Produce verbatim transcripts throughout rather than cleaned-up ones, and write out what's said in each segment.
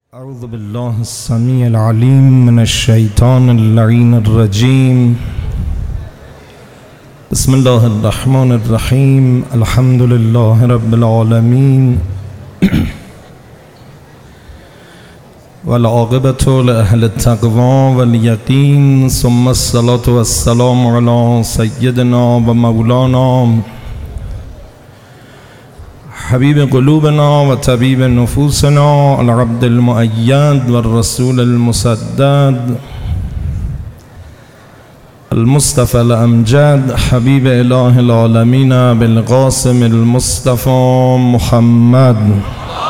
اعوذ بالله السمیع العلیم من الشیطان اللعین الرجیم. بسم الله الرحمن الرحیم. الحمد لله رب العالمین والعاقبة لأهل التقوى واليقين، ثم الصلاة والسلام على سيدنا ومولانا حبيب قلوبنا وطبيب نفوسنا العبد المؤيد والرسول المسدد المصطفى الأمجد حبيب إله العالمين بالقاسم المصطفى محمد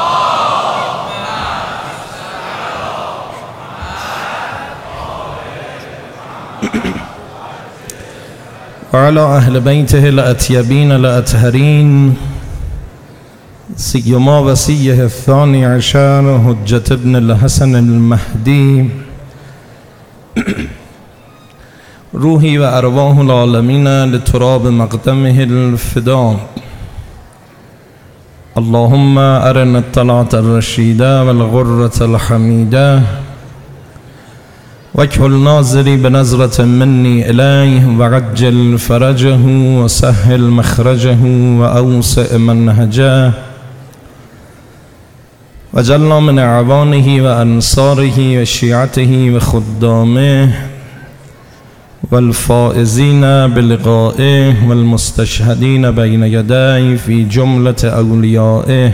وعلى أهل بيته الأطيبين الأطهرين، سيما وصيه الثاني عشر حجة ابن الحسن المهدي، روحي وأرواح العالمين لتراب مقدمه الفداء. اللهم أرنا الطلعة الرشيدة والغرة الحميدة، واكحل ناظري بنظرة مني إليه، وعجل فرجه وسهل مخرجه وأوسع منهجه، وجعلنا من أعوانه وأنصاره وشيعته وخدامه والفائزين بلقائه والمستشهدين بين يديه في جملة أوليائه.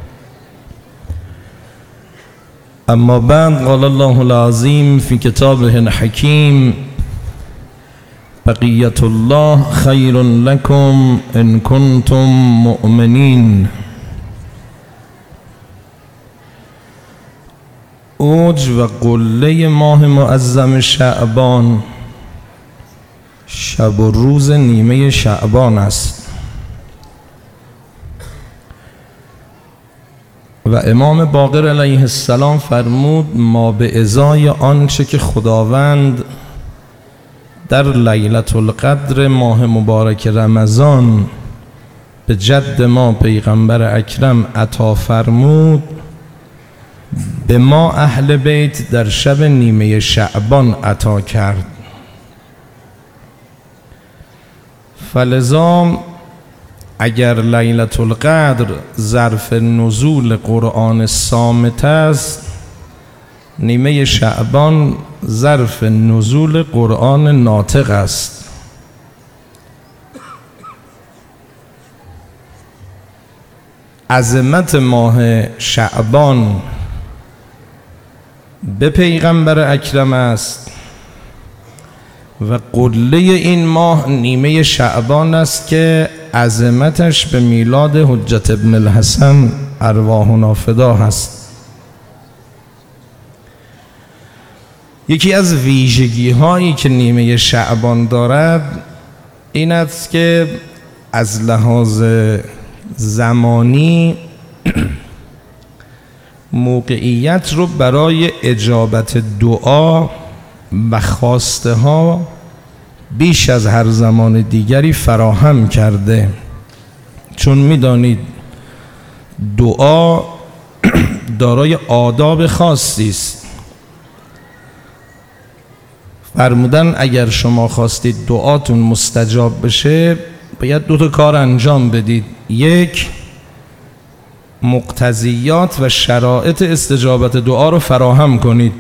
أما بعد، قال الله العظيم في كتابه الحكيم: بقية الله خير لكم إن كنتم مؤمنين. اوج و قله ماه معظم شعبان شب و روز نیمه شعبان است و امام باقر علیه السلام فرمود: ما به ازای آنچه که خداوند در لیلة القدر ماه مبارک رمضان به جد ما پیغمبر اکرم عطا فرمود، به ما اهل بیت در شب نیمه شعبان عطا کرد. فلذا اگر لیلة القدر ظرف نزول قرآن صامت است، نیمه شعبان ظرف نزول قرآن ناطق است. عظمت ماه شعبان به پیغمبر اکرم است و قله این ماه نیمه شعبان است که عظمتش به میلاد حجت ابن الحسن ارواحنا فدا هست. یکی از ویژگی هایی که نیمه شعبان دارد این است که از لحاظ زمانی موقعیت رو برای اجابت دعا و خواسته ها بیش از هر زمان دیگری فراهم کرده، چون میدانید دعا دارای آداب خاصی است. فرمودن اگر شما خواستید دعاتون مستجاب بشه باید دو تا کار انجام بدید: یک، مقتضیات و شرایط استجابت دعا رو فراهم کنید.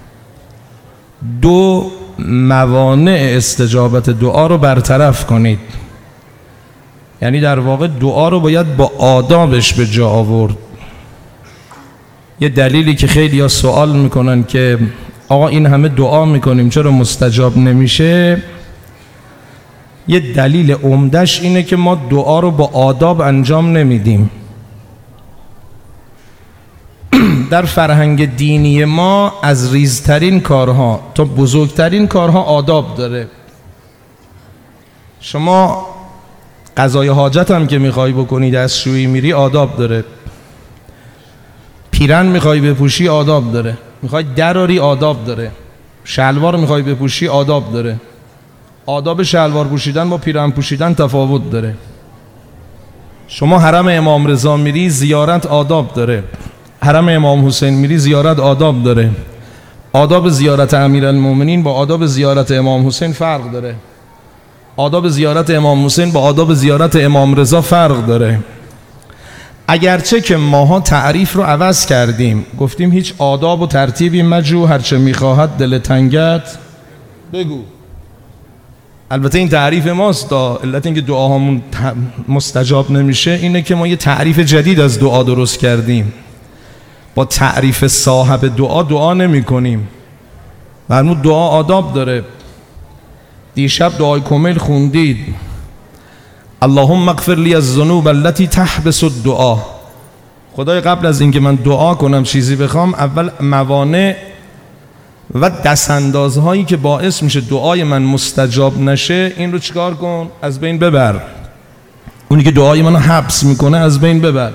دو، موانع استجابت دعا رو برطرف کنید. یعنی در واقع دعا رو باید با آدابش به جا آورد. یه دلیلی که خیلی ها سوال میکنن که آقا این همه دعا میکنیم چرا مستجاب نمیشه، یه دلیل عمدش اینه که ما دعا رو با آداب انجام نمیدیم. در فرهنگ دینی ما از ریزترین کارها تا بزرگترین کارها آداب داره. شما قضای حاجت هم که میخوای بکنی، دستشویی میری، آداب داره. پیرن میخوای بپوشی، آداب داره. میخوای دراری، آداب داره. شلوار میخوای بپوشی، آداب داره. آداب شلوار پوشیدن با پیرن پوشیدن تفاوت داره. شما حرم امام رضا میری، زیارت آداب داره. حرم امام حسین میری زیارت آداب داره. آداب زیارت امیرالمومنین با آداب زیارت امام حسین فرق داره. آداب زیارت امام حسین با آداب زیارت امام رضا فرق داره. اگرچه که ماها تعریف رو عوض کردیم، گفتیم هیچ آداب و ترتیبی مجو، هرچه میخواهد دل تنگت بگو. البته این تعریف ماست، دا علت اینکه دعاهامون مستجاب نمیشه اینه که ما یه تعریف جدید از دعا درست کردیم. با تعریف صاحب دعا دعا نمی کنیم. فرمود دعا آداب داره. دیشب دعای کمیل خوندید، اللهم اغفر لی الذنوب التي تحبس الدعا. خدای قبل از اینکه من دعا کنم چیزی بخوام، اول موانع و دستاندازهایی که باعث میشه دعای من مستجاب نشه این رو چیکار کن؟ از بین ببر. اونی که دعای منو حبس میکنه از بین ببر.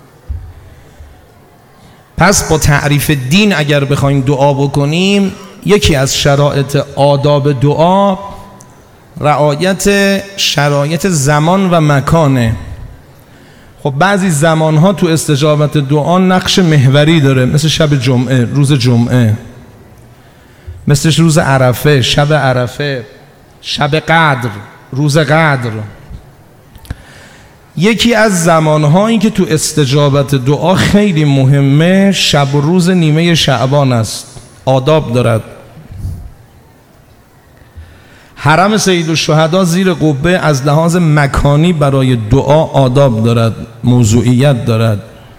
پس با تعریف دین اگر بخوایم دعا بکنیم، یکی از شرایط آداب دعا رعایت شرایط زمان و مکانه. خب بعضی زمانها تو استجابت دعا نقش محوری داره، مثل شب جمعه، روز جمعه، مثل روز عرفه، شب عرفه، شب قدر، روز قدر. یکی از زمانهایی که تو استجابت دعا خیلی مهمه شب و روز نیمه شعبان است، آداب دارد. حرم سیدالشهدا زیر قبه از لحاظ مکانی برای دعا آداب دارد، موضوعیت دارد.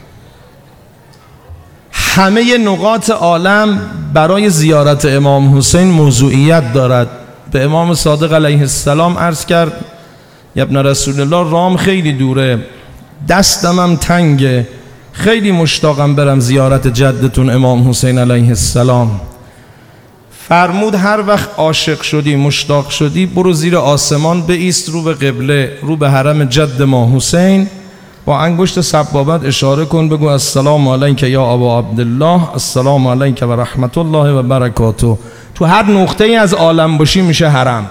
همه نقاط عالم برای زیارت امام حسین موضوعیت دارد. به امام صادق علیه السلام عرض کرد یا ابن رسول الله، رام خیلی دوره، دستم هم تنگه، خیلی مشتاقم برم زیارت جدتون امام حسین علیه السلام. فرمود هر وقت عاشق شدی، مشتاق شدی، برو زیر آسمان بایست، رو به قبله، رو به حرم جد ما حسین، با انگشت سبابت اشاره کن، بگو السلام علیک یا ابا عبدالله، السلام علیک و رحمت الله و برکاته. تو هر نقطه ای از عالم باشی میشه حرم.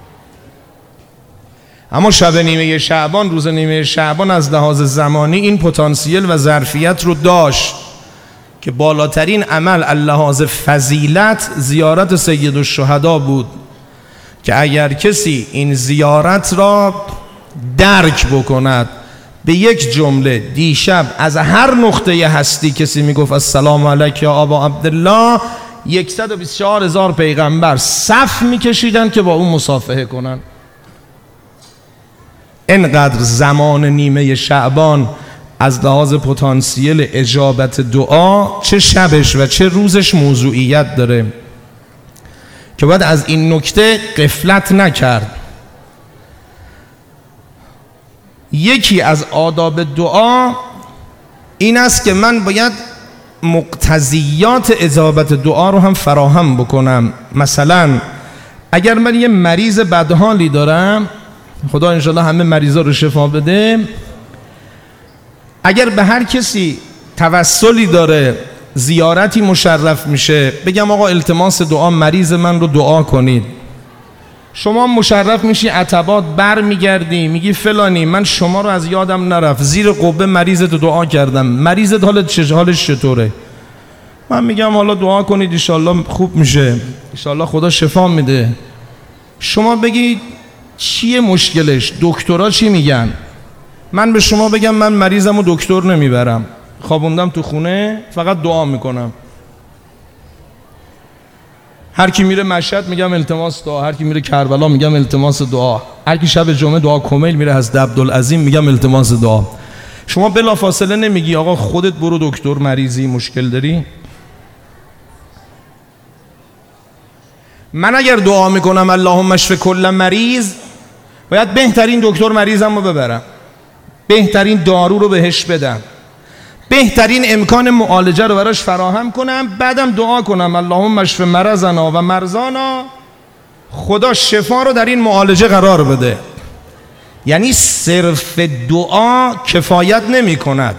اما شب نیمه شعبان، روز نیمه شعبان از لحاظ زمانی این پتانسیل و ظرفیت رو داشت که بالاترین عمل اللحاظ فضیلت زیارت سیدالشهدا بود، که اگر کسی این زیارت را درک بکند، به یک جمله دیشب از هر نقطه هستی کسی میگفت السلام علیک یا ابا عبدالله، صد و بیست و چهار هزار پیغمبر صف میکشیدن که با اون مصافحه کنن. اینقدر زمان نیمه شعبان از لحاظ پتانسیل اجابت دعا، چه شبش و چه روزش موضوعیت داره که باید از این نکته غفلت نکرد. یکی از آداب دعا این است که من باید مقتضیات اجابت دعا رو هم فراهم بکنم. مثلا اگر من یه مریض بدحالی دارم، خدا انشالله همه مریضا رو شفا بده، اگر به هر کسی توسلی داره زیارتی مشرف میشه، بگم آقا التماس دعا مریض من رو دعا کنید، شما مشرف میشی عتبات، بر میگردی میگی فلانی من شما رو از یادم نرفت، زیر قبه مریضت دعا کردم، مریضت حالت چه حالش چطوره؟ من میگم حالا دعا کنید انشالله خوب میشه، انشالله خدا شفا میده. شما بگید چیه مشکلش؟ دکترها چی میگن؟ من به شما بگم من مریضم و دکتر نمیبرم، خوابوندم تو خونه، فقط دعا میکنم. هر کی میره مشهد میگم التماس دعا، هر کی میره کربلا میگم التماس دعا، هر کی شب جمعه دعا کمیل میره حضرت عبدالعظیم میگم التماس دعا. شما بلافاصله نمیگی آقا خودت برو دکتر، مریضی، مشکل داری؟ من اگر دعا میکنم اللهم اشف کل مریض، باید بهترین دکتر مریضم رو ببرم، بهترین دارو رو بهش بدم، بهترین امکان معالجه رو براش فراهم کنم، بعدم دعا کنم اللهم اشف مرضنا و مرضانا، خدا شفا رو در این معالجه قرار بده. یعنی صرف دعا کفایت نمی کند.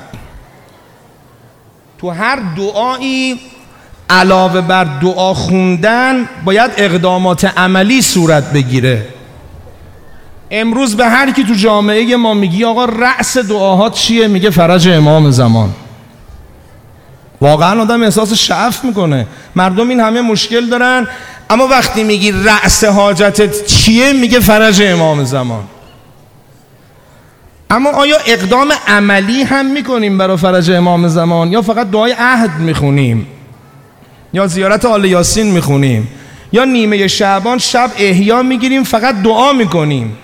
تو هر دعایی علاوه بر دعا خوندن باید اقدامات عملی صورت بگیره. امروز به هر کی تو جامعه ما میگی آقا رأس دعاهات چیه؟ میگه فرج امام زمان. واقعا آدم احساس شعف میکنه. مردم این همه مشکل دارن، اما وقتی میگی رأس حاجتت چیه میگه فرج امام زمان. اما آیا اقدام عملی هم میکنیم برای فرج امام زمان، یا فقط دعای عهد میخونیم، یا زیارت آل یاسین میخونیم، یا نیمه شعبان شب احیا میگیریم فقط دعا میکنیم؟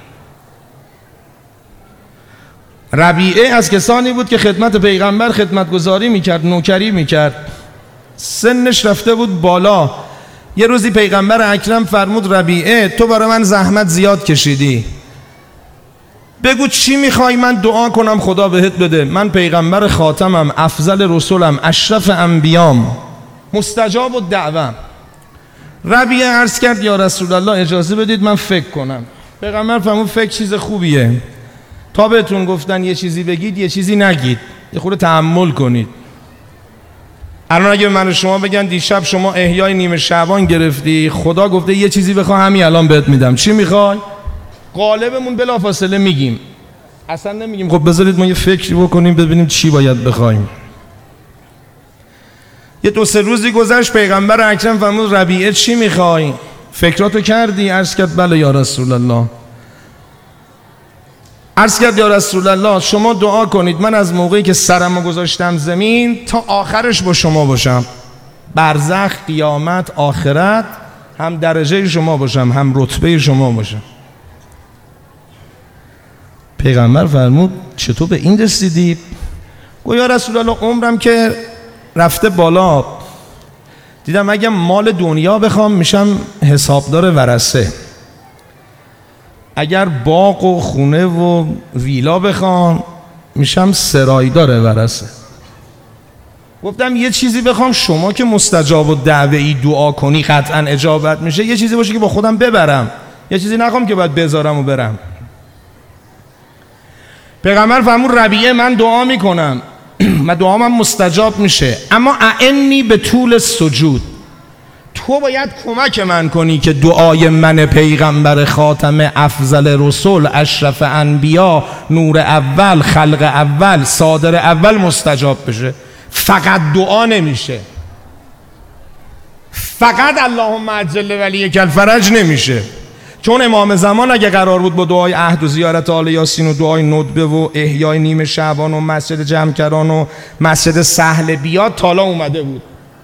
ربیعه از کسانی بود که خدمت پیغمبر خدمتگزاری میکرد، نوکری میکرد، سنش رفته بود بالا. یه روزی پیغمبر اکرم فرمود ربیعه تو برای من زحمت زیاد کشیدی، بگو چی میخوای من دعا کنم خدا بهت بده. من پیغمبر خاتمم، افضل رسولم، اشرف انبیام، مستجاب الدعوه. ربیعه عرض کرد یا رسول الله اجازه بدید من فکر کنم. پیغمبر فرمود فکر چیز خوبیه، تا بهتون گفتن یه چیزی بگید یه چیزی نگید، یه خورده تحمل کنید. الان اگه من و شما بگن دیشب شما احیای نیمه شعبان گرفتی، خدا گفته یه چیزی بخواه همین الان بهت میدم، چی میخوای؟ غالبمون بلافاصله میگیم، اصلا نمیگیم خب بذارید ما یه فکری بکنیم ببینیم چی باید بخوایم. یه دو سه روزی گذشت، پیغمبر اکرم فرمود ربیعه چی میخوای؟ فکراتو کردی؟ عرض کرد بله یا رسول الله. عرض کرد یا رسول الله شما دعا کنید من از موقعی که سرمو گذاشتم زمین تا آخرش با شما باشم، برزخ، قیامت، آخرت، هم درجه شما باشم هم رتبه شما باشم. پیغمبر فرمود چطور به این رسیدی؟ گفت یا رسول الله عمرم که رفته بالا، دیدم اگه مال دنیا بخوام میشم حسابدار ورثه، اگر باغ و خونه و ویلا بخوام میشم سرایدار ورثه. گفتم یه چیزی بخوام، شما که مستجاب الدعوه دعا کنی قطعا اجابت میشه، یه چیزی باشه که با خودم ببرم، یه چیزی نخوام که باید بذارم و برم. پیغمبر فرمود ربیعه من دعا میکنم و دعا من مستجاب میشه، اما اعنی به طول سجود، تو باید کمک من کنی که دعای من پیغمبر خاتم افضل رسول، اشرف انبیا، نور اول، خلق اول، صادر اول مستجاب بشه. فقط دعا نمیشه، فقط اللهم عجل ولیک الفرج نمیشه. چون امام زمان اگه قرار بود با دعای عهد و زیارت آل یاسین و دعای ندبه و احیای نیمه شعبان و مسجد جمکران و مسجد سهل بیاد تالا اومده بود.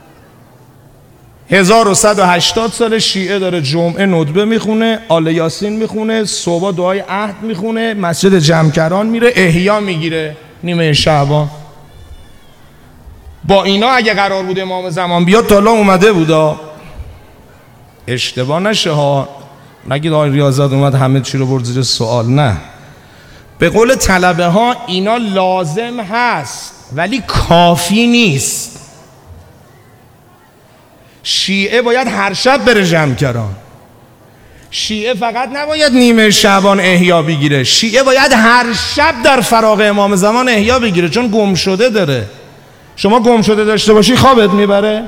هزار و صد و هشتاد سال شیعه داره جمعه ندبه میخونه، آل یاسین میخونه، صبح دعای عهد میخونه، مسجد جمکران میره احیا میگیره نیمه شعبان. با اینا اگه قرار بود امام زمان بیاد تالا اومده بودا. اشتباه نشه ها، نگید آقای ریاضت اومد همه چی رو برد زیر سوال. نه، به قول طلبه ها اینا لازم هست ولی کافی نیست. شیعه باید هر شب بره جمکران، شیعه فقط نباید نیمه شعبان احیا بگیره، شیعه باید هر شب در فراغ امام زمان احیا بگیره، چون گم شده داره. شما گم شده داشته باشی خوابت میبره؟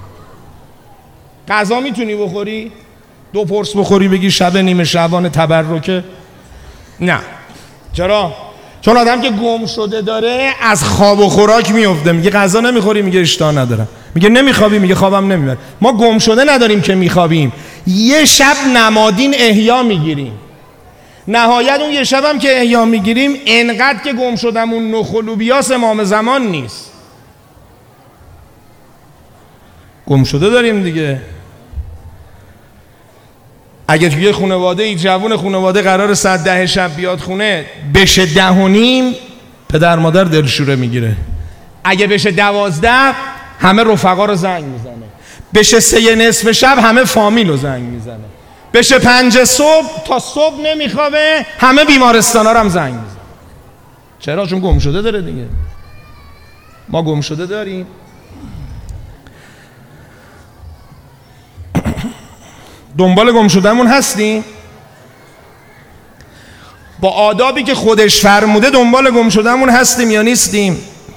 غذا میتونی بخوری؟ دو پرس بخوری بگی شب نیمه شعبان تبرکه؟ نه. چرا؟ چون آدم که گم شده داره از خواب و خوراک میفته، میگه غذا نمیخوری، میگه اشتها ندارم، میگه نمیخوابی، میگه خوابم نمیبره. ما گم شده نداریم که میخوابیم، یه شب نمادین احیا میگیریم. نهایت اون یه شبم که احیا میگیریم انقدر که گم شدمون نخلوبیاس امام زمان نیست. گم شده داریم دیگه. اگه توی خانواده ای جوون خانواده قرار ساعت ده شب بیاد خونه، بشه ده و نیم پدر مادر دلشوره میگیره. اگه بشه دوازده همه رفقا رو زنگ میزنه. بشه سه نصف شب همه فامیل رو زنگ میزنه. بشه پنج صبح تا صبح نمیخوابه، همه بیمارستان ها رو هم زنگ میزنه. چرا؟ چون گم شده داره دیگه. ما گم شده داریم. دنبال گم شدهمون هستیم؟ با آدابی که خودش فرموده دنبال گم شدهمون هستیم یا نیستیم؟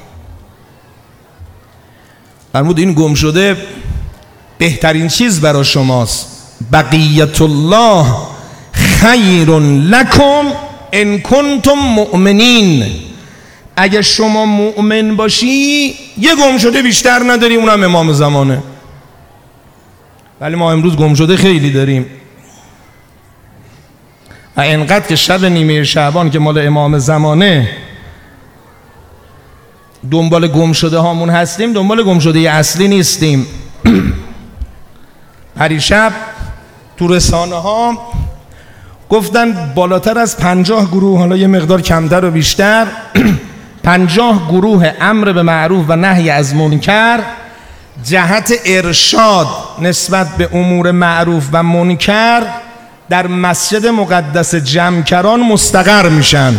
فرمود این گم شده بهترین چیز برای شماست. بقیت الله خیر لکم ان کنتم مؤمنین. اگه شما مؤمن باشی یه گم شده بیشتر نداری، اونم امام زمانه. ولی ما امروز گم شده خیلی داریم و اینقدر که شب نیمه شعبان که مال امام زمانه دنبال گم شده هامون هستیم، دنبال گم شده اصلی نیستیم. پریشب تو رسانه ها گفتن بالاتر از پنجاه گروه، حالا یه مقدار کمتر و بیشتر، پنجاه گروه امر به معروف و نهی از منکر جهت ارشاد نسبت به امور معروف و منکر در مسجد مقدس جمکران مستقر میشن.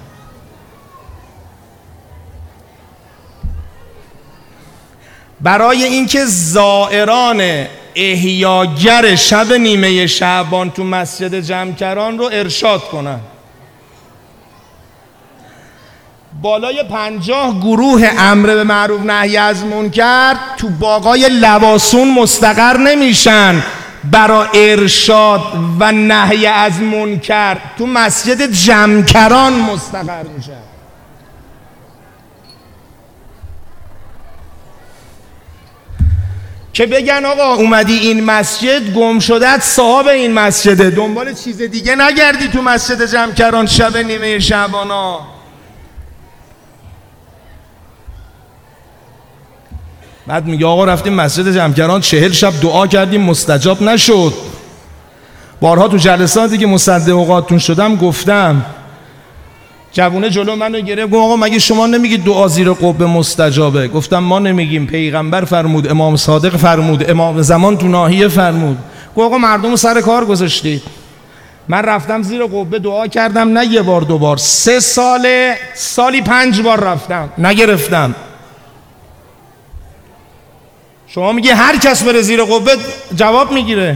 برای اینکه زائران احیاگر شب نیمه شعبان تو مسجد جمکران رو ارشاد کنن. بالای پنجاه گروه امر به معروف نهی از منکر تو باغای لواسون مستقر نمیشن برای ارشاد و نهی از منکر، تو مسجد جمکران مستقر میشن. که بگن آقا اومدی این مسجد گم شدت صاحب این مسجده، دنبال چیز دیگه نگردی تو مسجد جمکران شب نیمه شعبانا. بعد میگه آقا رفتیم مسجد جمکران چهل شب دعا کردیم مستجاب نشد. بارها تو جلساتی که مصدق اوقاتون شدم گفتم، جوونه جلو منو گرفت گفت آقا مگه شما نمیگید دعا زیر قبه مستجابه؟ گفتم ما نمیگیم، پیغمبر فرمود، امام صادق فرمود، امام زمان تو ناحیه فرمود. گفت آقا مردم سر کار گذاشتید. من رفتم زیر قبه دعا کردم، نه یه بار دو بار، سه ساله سالی پنج بار رفتم نگرفتم. شما میگه هر کس بره زیر قبه جواب میگیره.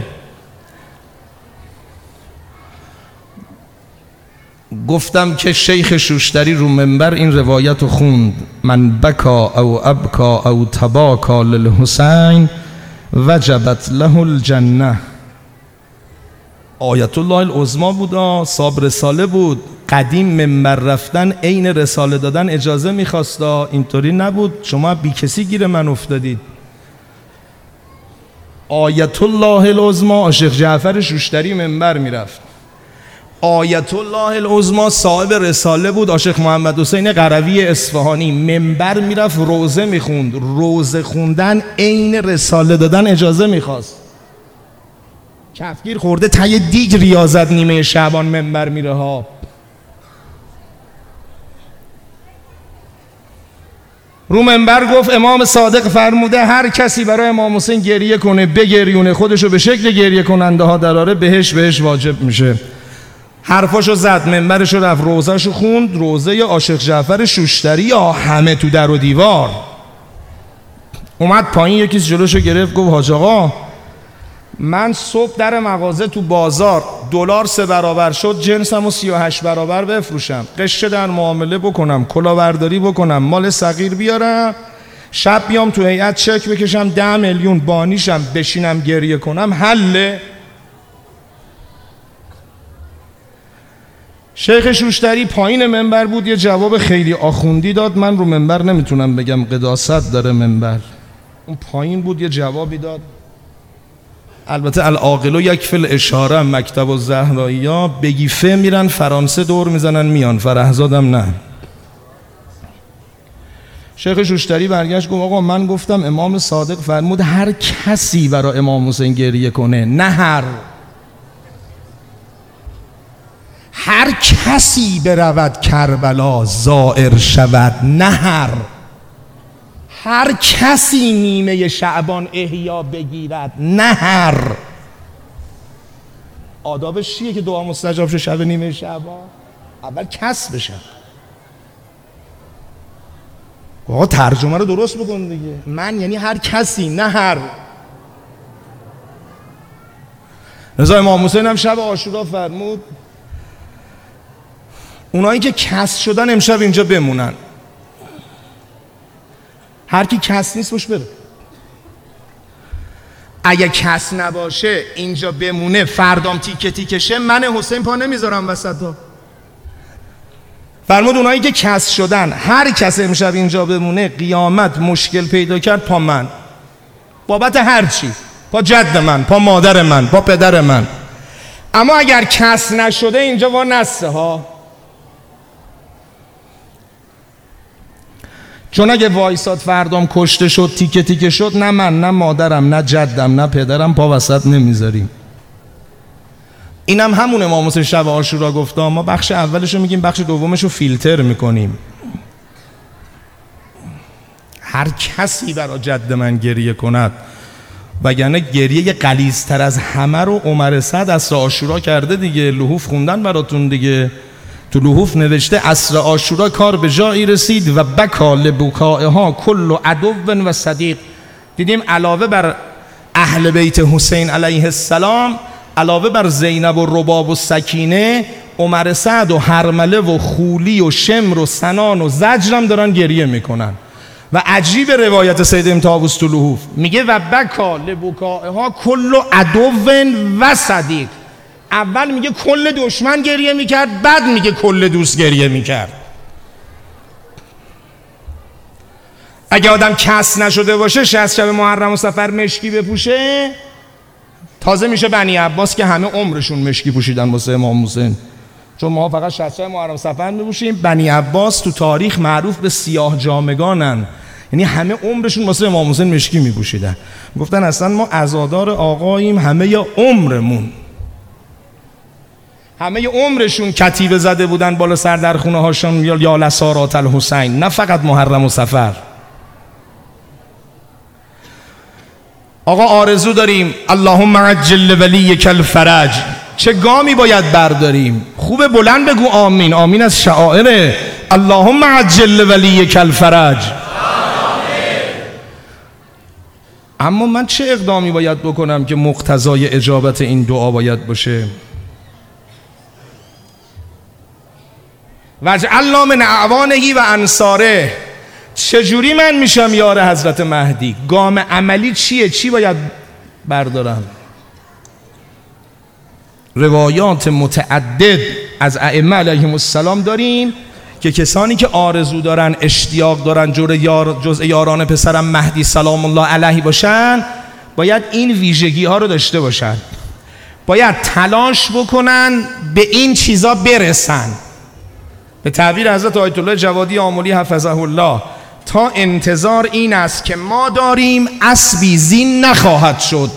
گفتم که شیخ شوشتری رو منبر این روایت رو خوند، من بکا او ابکا او تباکا للحسین وجبت له الجنه. آیت الله العظما بود، صاحب رساله بود. قدیم منبر رفتن عین رساله دادن اجازه میخواست، اینطوری نبود شما بی کسی گیر من افتادید. آیت الله العظما شیخ جعفر شوشتری منبر میرفت. آیت الله العظما صاحب رساله بود، شیخ محمد حسین قروی اصفهانی منبر میرفت روزه میخوند. روزه خوندن عین رساله دادن اجازه میخواست. کفگیر خورده تای دیگ ریاضت نیمه شعبان منبر میره ها. رو منبر گفت امام صادق فرموده هر کسی برای امام حسین گریه کنه، بگریونه، خودشو به شکل گریه کننده ها دراره، بهش بهش واجب میشه. حرفاشو زد، منبرشو رفت، روزهشو خوند. روزه عاشق جعفر شوشتری یا همه تو در و دیوار. اومد پایین یکیش جلوشو گرفت گفت حاج آقا من صبح در مغازه تو بازار دلار سه برابر شد جنسمو سی و هشت برابر بفروشم، قشه در معامله بکنم، کلاهبرداری بکنم، مال صغیر بیارم، شب بیام تو هیئت چک بکشم ده میلیون بانیشم، بشینم گریه کنم، حله؟ شیخ شوشتری پایین منبر بود، یه جواب خیلی آخوندی داد. من رو منبر نمیتونم بگم، قداست داره منبر. اون پایین بود یه جوابی داد. البته العاقل یکفی الاشاره، مکتب الزهرائیا بگی فه میرن فرانسه دور میزنن میان، فرهزادم نه. شیخ شوشتری برگشت گفت آقا من گفتم امام صادق فرمود هر کسی برای امام حسین گریه کنه، نه هر هر کسی برود کربلا زائر شود، نه هر هر کسی نیمه شعبان احیا بگیرد، نه هر. آدابش چیه که دعا مستجاب شه شب نیمه شعبان؟ اول کس بشه. آقا ترجمه رو درست بکن دیگه. من یعنی هر کسی، نه هر. رضا امام حسین هم شب عاشورا فرمود اونایی که کس شدن امشب اینجا بمونن، هر کی کس نیست باش بره. اگه کس نباشه اینجا بمونه، فردام تیکه تیکه شه، من حسین پا نمیذارم وسط ها. فرمود اونایی که کس شدن، هر کس امشب اینجا بمونه قیامت مشکل پیدا کرد پا من، بابت هر چی، پا جد من، پا مادر من، پا پدر من. اما اگر کس نشده اینجا وا نسته ها، چون اگه وایساد فردام کشته شد تیکه تیکه شد، نه من نه مادرم نه جدم نه پدرم پا وسط نمیذاریم. اینم هم همون امام حسین شب عاشورا گفته، ما بخش اولشو میگیم، بخش دومشو فیلتر میکنیم. هر کسی برای جد من گریه کند، وگرنه گریه غلیظتر از همه رو عمر سعد عصر عاشورا کرده دیگه. لحوف خوندن براتون دیگه، تو لحوف نوشته عصر عاشورا کار به جایی رسید و بکا لبکائها کل عدو و صدیق. دیدیم علاوه بر اهل بیت حسین علیه السلام، علاوه بر زینب و رباب و سکینه، عمر سعد و هرمله و خولی و شمر و سنان و زجرم دارن گریه میکنن. و عجیب روایت سید ابن طاووس تو لحوف میگه و بکا لبکائها کل عدو و صدیق. اول میگه کل دشمن گریه میکرد، بعد میگه کل دوست گریه میکرد. اگه آدم کس نشده باشه، شصت شب محرم و صفر مشکی بپوشه، تازه میشه بنی عباس که همه عمرشون مشکی پوشیدن واسه امام حسین. چون ما فقط شصت شب محرم و صفر میپوشیم، بنی عباس تو تاریخ معروف به سیاه جامگانن، یعنی همه عمرشون واسه امام حسین مشکی میپوشیدن. گفتن اصلا ما عزادار آقاییم، همه یا عمرمون، همه عمرشون کتیبه زده بودن بالا سر در خونه هاشون یا یا لسارات الحسین، نه فقط محرم و صفر. آقا آرزو داریم اللهم عجل ولیک الفرج، چه گامی باید برداریم؟ خوب بلند بگو آمین. آمین از شعائر اللهم عجل ولیک الفرج. اما من چه اقدامی باید بکنم که مقتضای اجابت این دعا باید باشه؟ وجعلنا من اعوانه و انصاره. چجوری من میشم یار حضرت مهدی؟ گام عملی چیه؟ چی باید بردارم؟ روایات متعدد از ائمه علیهم السلام داریم که کسانی که آرزو دارن، اشتیاق دارن یار جزء یاران پسرم مهدی سلام الله علیه باشن، باید این ویژگی ها رو داشته باشن، باید تلاش بکنن به این چیزا برسن. به تعبیر حضرت آیت الله جوادی آملی حفظه الله، تا انتظار این است که ما داریم اسبی زین نخواهد شد.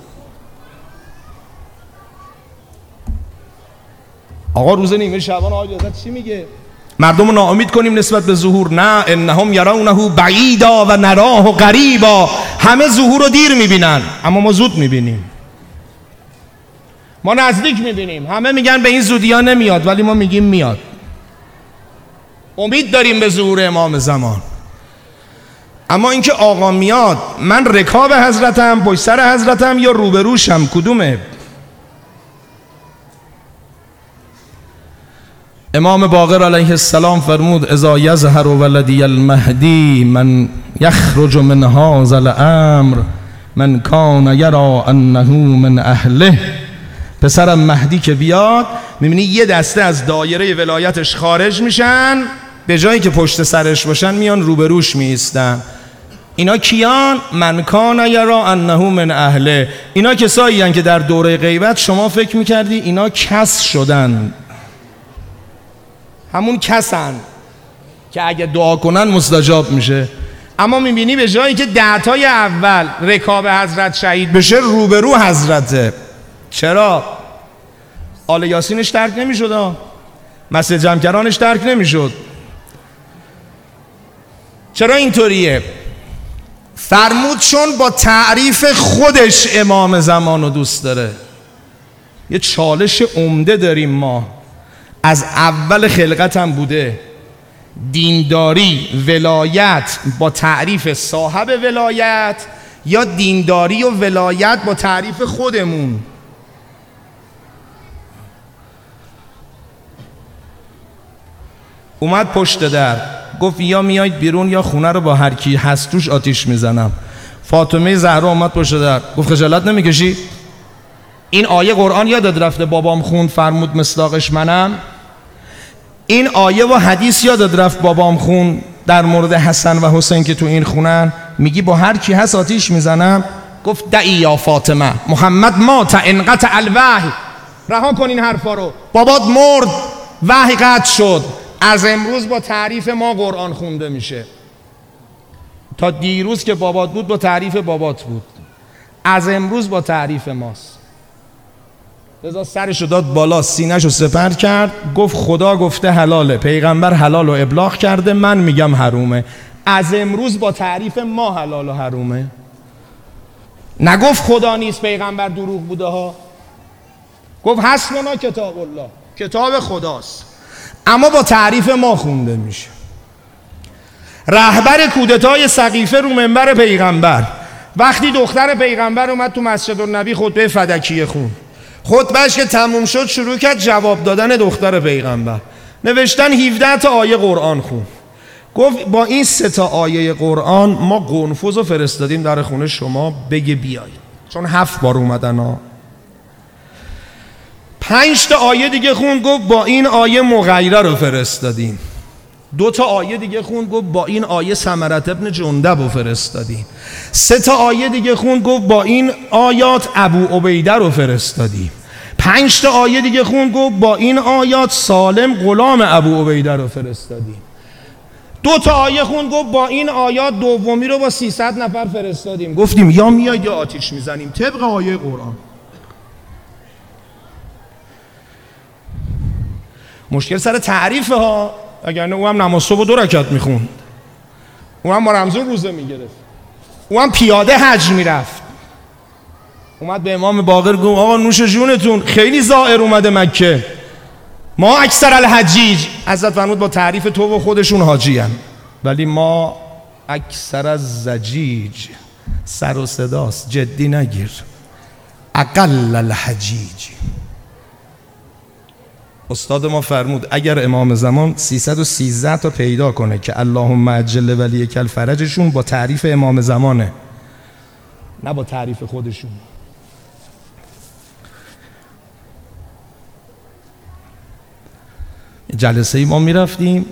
آقا روز نیمه شعبان آقای حضرت چی میگه؟ مردم رو ناامید کنیم نسبت به ظهور؟ نه، انهم یرونه بعیدا و نراه قریبا. همه ظهور رو دیر میبینن، اما ما زود میبینیم، ما نزدیک میبینیم. همه میگن به این زودی ها نمیاد، ولی ما میگیم میاد. امید داریم به ظهور امام زمان. اما اینکه آقا میاد، من رکاب حضرتم، پشت سر حضرتم، یا روبروشم؟ کدومه؟ امام باقر علیه السلام فرمود اذا یظهر ولدی المهدی من یخرج من هذا الامر من کان یرا انه من اهله. پسرم مهدی که بیاد، میبینی یه دسته از دایره ولایتش خارج میشن، به جایی که پشت سرش باشن میان روبروش میایستن. اینا کیان؟ من کان یرا انه من اهله. اینا کسایی هستند که در دوره غیبت شما فکر میکردی اینا کس شدن، همون کسن که اگه دعا کنن مستجاب میشه. اما میبینی به جایی که دهتای اول رکاب حضرت شهید بشه، روبرو حضرته. چرا؟ آل یاسینش ترک نمیشد، مسجد جمکرانش ترک نمیشد. چرا اینطوریه؟ فرمود چون با تعریف خودش امام زمان رو دوست داره. یه چالش عمده داریم ما، از اول خلقت هم بوده، دینداری ولایت با تعریف صاحب ولایت، یا دینداری و ولایت با تعریف خودمون. اومد پشت در گفت یا میایید بیرون یا خونه رو با هر کی هست توش آتیش میزنم. فاطمه زهرا اومد پشت در گفت خجالت نمیکشی؟ این آیه قرآن یادت رفته بابام خوند فرمود مصداقش منم؟ این آیه و حدیث یادت رفت بابام خون در مورد حسن و حسین که تو این خونن؟ میگی با هر کی هست آتیش میزنم؟ گفت دعی یا فاطمه محمد مات انقطع الوحی. رها کن این حرفا رو. بابات مرد، وحی قطع شد. از امروز با تعریف ما قرآن خونده میشه. تا دیروز که بابات بود با تعریف بابات بود، از امروز با تعریف ماست. لذا سرشو داد بالا، سینه‌شو سپر کرد، گفت خدا گفته حلاله، پیغمبر حلال و ابلاغ کرده، من میگم حرومه. از امروز با تعریف ما حلال و حرومه. نگفت خدا نیست، پیغمبر دروغ بوده ها. گفت حسبنا کتاب الله، کتاب خداست، اما با تعریف ما خونده میشه. رهبر کودتای سقیفه رو منبر پیغمبر، وقتی دختر پیغمبر اومد تو مسجد النبی خطبه فدکیه خون، خطبهش که تموم شد شروع کرد جواب دادن دختر پیغمبر. نوشتن هفده تا آیه قرآن خون. گفت با این سه تا آیه قرآن ما قنفذ رو فرستادیم در خونه شما، بگه بیایید، چون هفت بار اومدن ها. پنج تا آیه دیگه خون، گفت با این آیه مغیره رو فرستادیم. دو تا آیه دیگه خون، گفت با این آیه ثمرة ابن جندب رو فرستادیم. سه تا آیه دیگه خون، گفت با این آیات ابو عبیده رو فرستادیم. پنج تا آیه دیگه خون، گفت با این آیات سالم غلام ابو عبیده رو فرستادیم. دو تا آیه خون، گفت با این آیات دومی رو با سیصد نفر فرستادیم. گفتیم یا میاید یا آتیش میزنیم، طبق آیه قرآن. مشکل سر تعریفه ها. اگر نه او هم نماز صبح دو رکعت میخوند، او هم با رمضان روزه میگرفت، او هم پیاده حج میرفت. اومد به امام باقر گفت آقا نوش جونتون، خیلی زائر اومده مکه، ما اکثر الحجیج. حضرت فرمود با تعریف تو و خودشون حاجی هم، ولی ما اکثر از زجیج، سر و صداست، جدی نگیر. اقل الحجیج. استاد ما فرمود اگر امام زمان سیصد و سیزده تا پیدا کنه که اللهم عجل ولیک الفرجشون با تعریف امام زمانه، نه با تعریف خودشون. جلسه ای ما میرفتیم،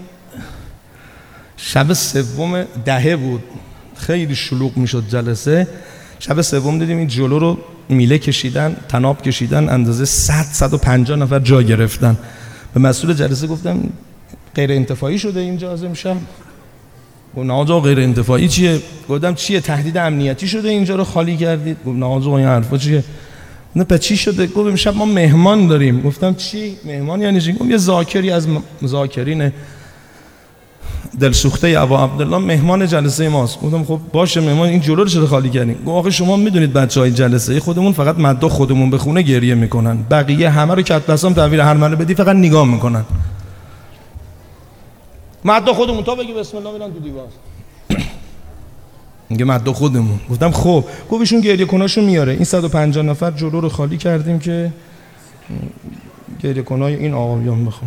شب سوم دهه بود، خیلی شلوغ میشد جلسه. شب سوم دیدیم این جلو رو میله کشیدن، تناب کشیدن، اندازه صد صد و پنجاه نفر جا گرفتن. به مسئول جلسه گفتم غیر انتفاعی شده اینجا از امشب؟ گفت نه آقا غیر انتفاعی چیه؟ گفتم چیه؟ تهدید امنیتی شده اینجا رو خالی کردید؟ گفت نه آقا این حرفا چیه؟ نه پس چی شده؟ گفت امشب ما مهمان داریم. گفتم چی مهمان یعنی چی؟ گفت یه ذاکری از ذاکرین دلسوخته ابا عبدالله مهمان جلسه ماست. گفتم خب باشه مهمان، این جلو رو چرا خالی کردین؟ گفت آخه شما میدونید بچهای جلسه خودمون فقط مدح خودمون بخونه گریه میکنن، بقیه همه رو کت بسام تحویل هر منو بدی فقط نگاه میکنن. مدح خودمون تا بگی بسم الله میرن تو دیوار. میگه مدح خودمون. گفتم خب. گفت ایشون گریه کناشو میاره. این صد و پنجاه نفر جلو رو خالی کردیم که گریه کنای این آقایان بخون.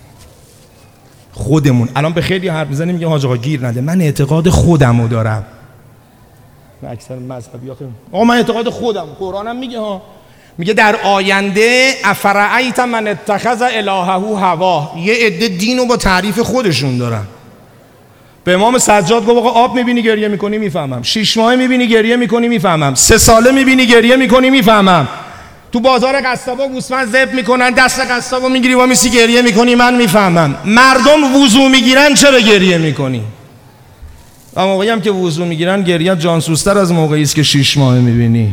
خودمون الان به خیلی حرف میزنیم میگه حاج آقا گیر نده، من اعتقاد خودمو دارم. اکثر مذهبی آخه آقا من اعتقاد خودم، قرآنم میگه ها، میگه در آینده افرعیت من اتخذ الهه هوا، یه عده دینو با تعریف خودشون دارن. به امام سجاد گفت آقا آب میبینی گریه میکنی میفهمم، شش ماه میبینی گریه میکنی میفهمم، سه ساله میبینی گریه میکنی میفهمم، تو بازار قصابا گوسفند ذبح میکنن دست قصابو میگیری و میسی گریه میکنی من میفهمم. مردم وضو میگیرن چرا گریه میکنی؟ و موقعی هم که وضو میگیرن گریه جانسوزتر از موقعی است که شش ماه میبینی.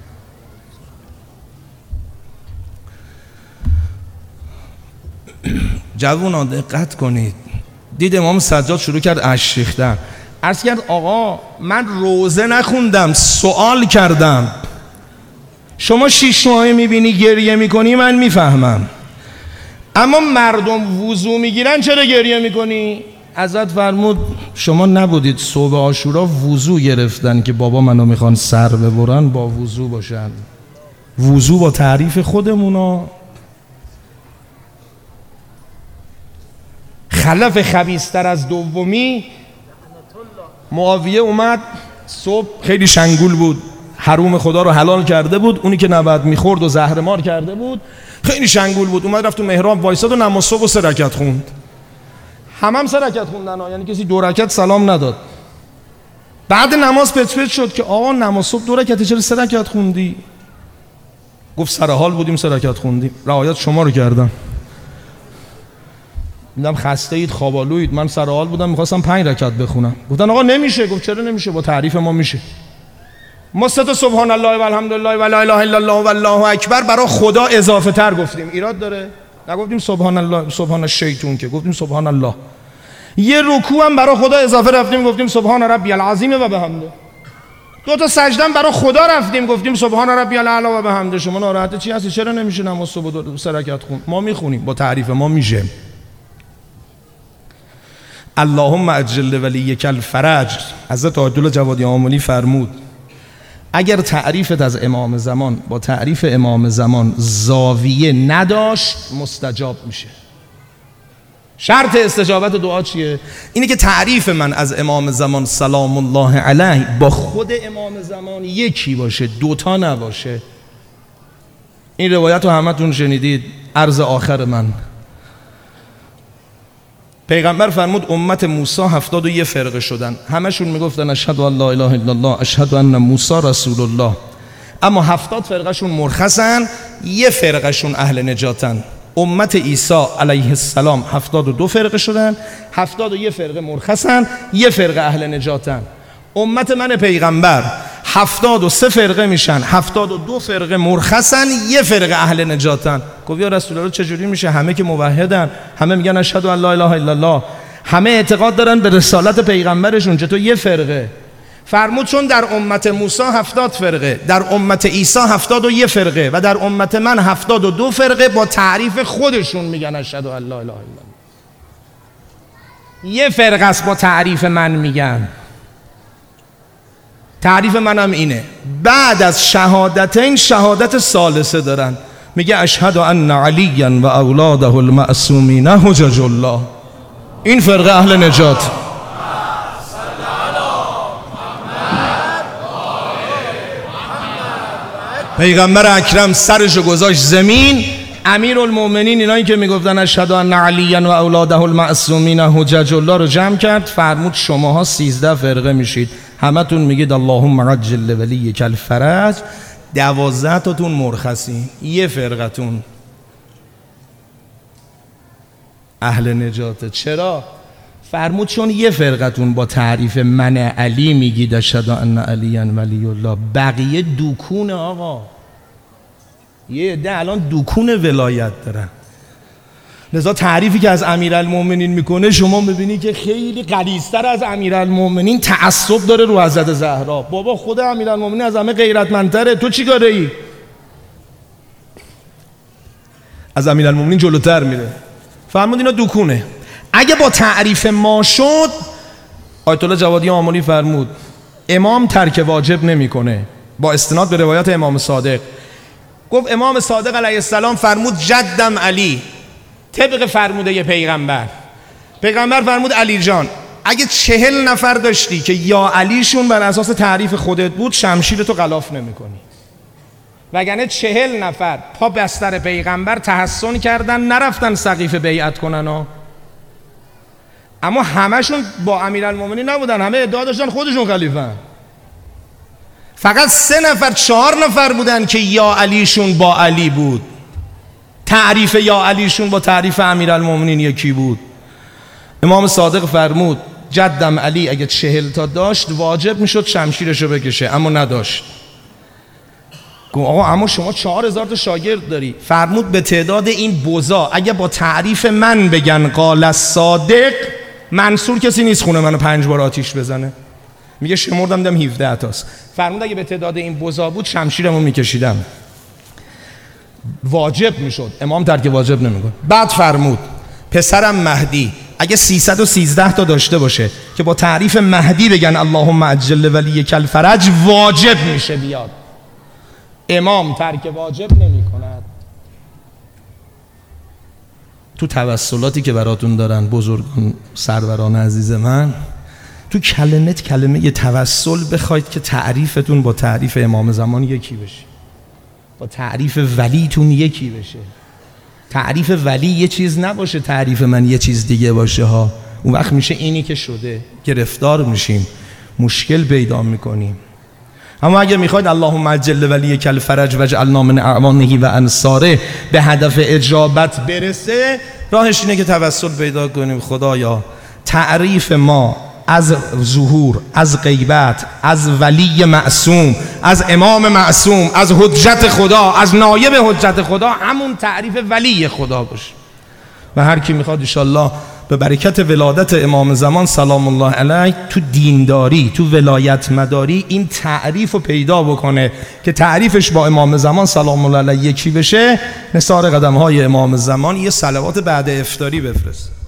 جوونا دقت کنید. دید امام سجاد شروع کرد اشک ریختن، عرض کرد آقا من روزه نخوندم، سوال کردم. شما شش ماه میبینی گریه میکنی من میفهمم، اما مردم وضو میگیرن چرا گریه میکنی؟ حضرت فرمود شما نبودید صبح عاشورا وضو گرفتن که بابا منو میخوان سر ببرن با وضو باشن. وضو با تعریف خودمونا. خلف خبیث‌تر از دومی. معاویه اومد صبح خیلی شنگول بود، حروم خدا رو حلال کرده بود، اونی که نباید میخورد و زهرمار کرده بود، خیلی شنگول بود. اومد رفت تو محراب وایساد و نماز صبح و سه رکعت خوند. همه هم سه رکعت خوندن ها، یعنی کسی دو رکعت سلام نداد. بعد نماز پچ پچ شد که آقا نماز صبح دو رکعت چرا سه رکعت خوندی؟ گفت سر حال بودیم سه رکعت خوندیم، رعایت شما رو کردم. میدم خسته اید خوابالوید، من سر حال بودم میخواستم پنج رکعت بخونم. گفتن آقا نمیشه. گفت چرا نمیشه؟ با تعریف ما میشه. ما سه تا سبحان الله و الحمدلله و لا اله الا الله و الله اکبر برای خدا اضافه تر گفتیم، ایراد داره؟ نگفتیم سبحان الله سبحان الشیطان، که گفتیم سبحان الله. یه رکوع هم برای خدا اضافه رفتیم، گفتیم سبحان ربی العظیم و بحمده. دو تا سجده برای خدا رفتیم، گفتیم سبحان ربی الاعلی و بحمده. شما ناراحت چی هستی؟ چرا نمیشه نماز صبح دو سه رکعت خون؟ ما میخونیم، با تعریف ما میشه. اللهم عجل ولیک الفرج. حضرت آیت الله جوادی آملی فرمود اگر تعریفت از امام زمان با تعریف امام زمان زاویه نداشت مستجاب میشه. شرط استجابت دعا چیه؟ اینه که تعریف من از امام زمان سلام الله علیه با خود امام زمان یکی باشه، دوتا نباشه. این روایت رو همتون شنیدید، عرض آخر من. پیغمبر فرمود امت موسی هفتاد و یک فرقه شدن، همشون میگفتن اشهد ان لا اله الا الله اشهد ان موسی رسول الله، اما هفتاد فرقه شون مرخصن، یه فرقه شون اهل نجاتن. امت عیسی علیه السلام هفتاد و دو فرقه شدن، هفتاد و یک فرقه مرخصن، یه فرقه اهل نجاتن. امت من پیغمبر هفتاد و سه فرقه میشن، هفتاد و دو فرقه مرخصن، یه فرقه اهل نجاتن. گفت یا رسول الله چجوری میشه؟ همه که موحدن، همه میگن اشهد ان لا اله الا الله، همه اعتقاد دارن به رسالت پیغمبرشون، چطور یه فرقه؟ فرمود چون در امت موسی هفتاد فرقه، در امت عیسی هفتاد و یک فرقه و در امت من هفتاد و دو فرقه با تعریف خودشون میگن اشهد ان لا اله الا الله. یه فرقه است با تعریف من میگن. تعریف منم اینه، بعد از شهادتین شهادت ثالثه دارن، میگه اشهد ان علیا و اولاده المعصومین حجج الله. این فرقه اهل نجات. پیغمبر اکرم سرشو گذاشت زمین، امیرالمومنین اینایی که میگفتن اشهد ان علیا و اولاده المعصومین حجج الله رو جمع کرد، فرمود شماها سیزده فرقه میشید، همتون میگید اللهم عجل ولیک الفرج، دوازده تاتون مرخصین، یه فرقتون اهل نجاته. چرا؟ فرمود چون یه فرقتون با تعریف من علی میگید اشهد ان علیا ولی الله، بقیه دوکون. آقا یه عده الان دوکون ولایت دارن، لذا تعریفی که از امیرالمومنین میکنه شما میبینی که خیلی غلیظتر از امیرالمومنین تعصب داره رو حضرت زهرا. بابا خود امیرالمومنین از همه غیرتمندتره، تو چی کاره ای؟ از امیرالمومنین جلوتر میره. فرمود اینا دوکونه. اگه با تعریف ما شد، آیت الله جوادی آملی فرمود امام ترک واجب نمیکنه، با استناد به روایت امام صادق. گفت امام صادق علیه السلام فرمود جدم علی، طبق فرموده پیغمبر. پیغمبر فرمود علی جان اگه چهل نفر داشتی که یا علیشون بر اساس تعریف خودت بود، شمشیرتو غلاف نمی کنی. وگرنه چهل نفر پا بستر پیغمبر تحسن کردن، نرفتن سقیفه بیعت کنن ها. اما همشون با امیرالمومنین نبودن، همه ادعا داشتن خودشون خلیفه. فقط سه نفر چهار نفر بودن که یا علیشون با علی بود، تعریف یا علیشون با تعریف امیرالمومنین یکی بود. امام صادق فرمود جدم علی اگه چهل تا داشت واجب میشد شمشیرشو بکشه، اما نداشت. گفت آقا اما شما چهار هزار تا شاگرد داری. فرمود به تعداد این بوزا اگه با تعریف من بگن قال صادق، منصور کسی نیست خونه منو پنج بار آتیش بزنه. میگه شمردم دیدم هفده تاست. فرمود اگه به تعداد این بوزا بود شمشیرمو میکشیدم، واجب میشد. امام ترک واجب نمیکنه. بعد فرمود پسرم مهدی اگه سیصد و سیزده تا داشته باشه که با تعریف مهدی بگن اللهم عجل ولیک الفرج، واجب میشه بیاد. امام ترک واجب نمی کند. تو توسلاتی که براتون دارن بزرگان سروران عزیز من، تو کلمت کلمه توسل بخواید که تعریفتون با تعریف امام زمان یکی بشه، با تعریف ولیتون یکی بشه. تعریف ولی یه چیز نباشه، تعریف من یه چیز دیگه باشه ها. اون وقت میشه اینی که شده، گرفتار میشیم، مشکل پیدا میکنیم. اما اگه میخواید اللهم عجل ولیک الفرج واجعلنا من اعوانه و انصاره به هدف اجابت برسه، راهش اینه که توسل پیدا کنیم. خدایا تعریف ما از ظهور، از غیبت، از ولی معصوم، از امام معصوم، از حجت خدا، از نایب حجت خدا همون تعریف ولی خدا باشه. و هر کی میخواد انشالله به برکت ولادت امام زمان سلام الله علیه تو دینداری، تو ولایت مداری این تعریف رو پیدا بکنه که تعریفش با امام زمان سلام الله علیه یکی بشه، نثار قدم های امام زمان یه صلوات بعد افطاری بفرست.